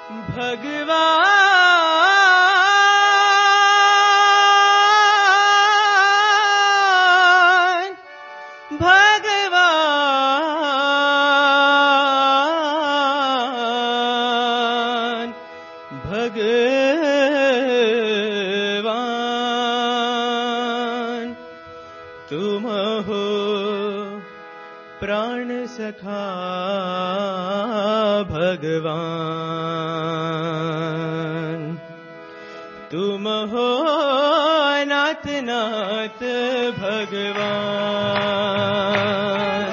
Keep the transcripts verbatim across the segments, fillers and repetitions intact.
भगवान भगवान भगवान तुम हो प्राण सखा भगवान तुम हो नाथ नाथ भगवान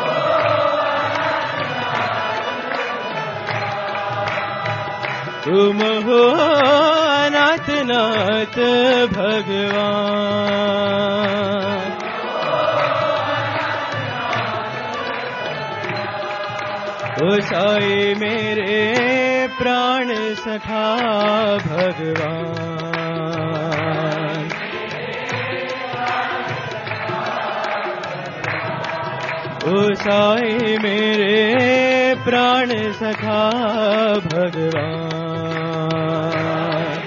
तुम हो नाथ नाथ भगवान ओ साई मेरे प्राण सखा भगवान ओ साई मेरे प्राण सखा भगवान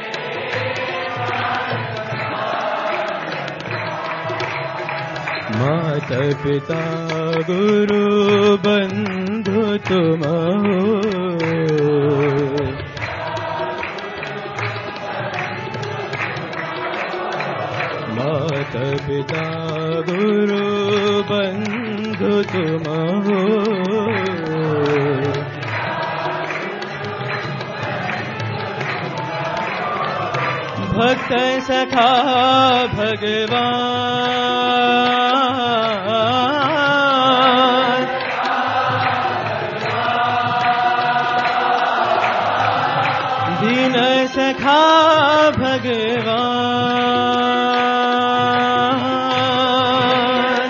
माता पिता गुरु बंधु तुम हो माता पिता गुरु बंधु तुम हो भक्त सखा भगवान दीन सखा भगवान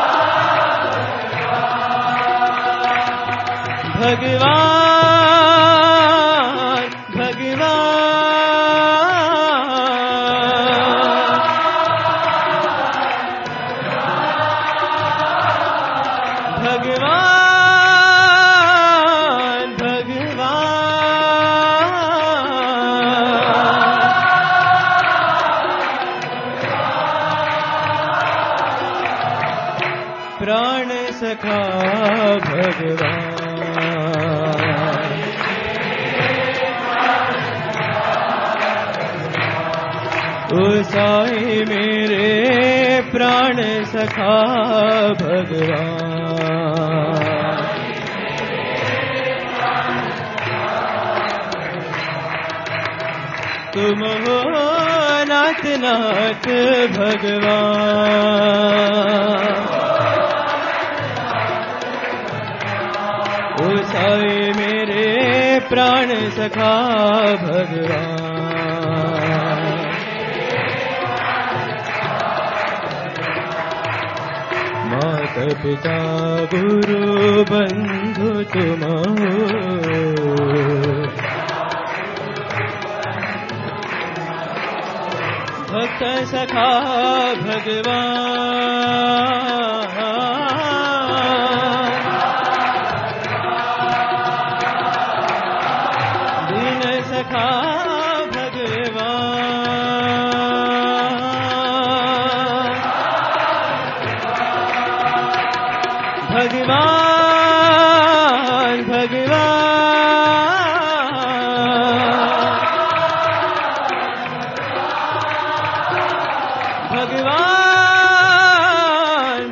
भगवान भगवान भगवान भगवान प्राण सखा भगवान ओ साई मेरे प्राण सखा भगवान तुम हो नाथ नाथ भगवान ओ साई मेरे प्राण सखा भगवान माता पिता गुरु बंधु तुम हो भक्त सखा भगवान दीन सखा भगवान भगवान भगवान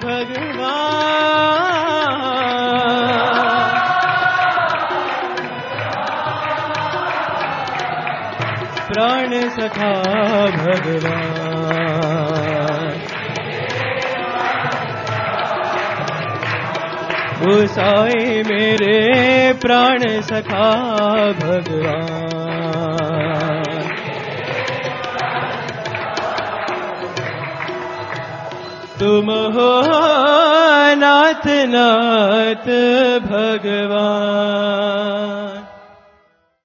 भगवान प्राण सखा भगवान ओ साई मेरे प्राण सखा भगवान तुम हो नाथ नाथ भगवान